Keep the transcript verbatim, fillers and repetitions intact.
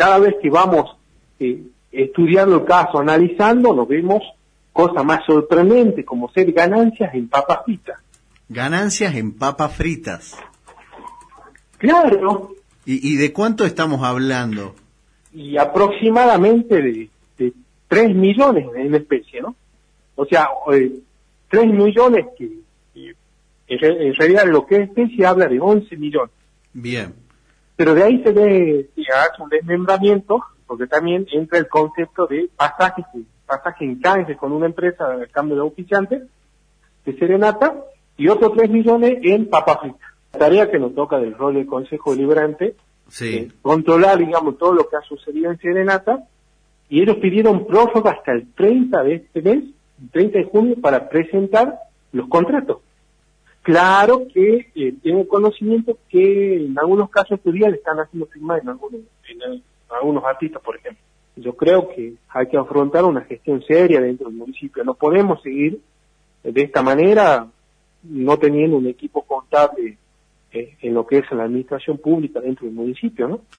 cada vez que vamos eh, estudiando el caso, analizando, nos vemos cosas más sorprendentes, como ser ganancias en papas fritas. Ganancias en papas fritas. Claro. ¿Y, y de cuánto estamos hablando? Y aproximadamente de, de tres millones en especie, ¿no? O sea, eh, tres millones que, que en realidad lo que es especie habla de once millones. Bien. Pero de ahí se ve, se hace un desmembramiento, porque también entra el concepto de pasajes, pasaje en canje con una empresa a cambio de auspiciantes, de serenata, y otros tres millones en papas fritas. La tarea que nos toca del rol del Consejo Deliberante, sí. eh, controlar, digamos, todo lo que ha sucedido en serenata, y ellos pidieron prórroga hasta el treinta de este mes, el treinta de junio, para presentar los contratos. Claro que eh, tengo conocimiento que en algunos casos todavía le están haciendo firmar en algunos, en, en algunos artistas, por ejemplo. Yo creo que hay que afrontar una gestión seria dentro del municipio. No podemos seguir de esta manera no teniendo un equipo contable eh, en lo que es la administración pública dentro del municipio, ¿no?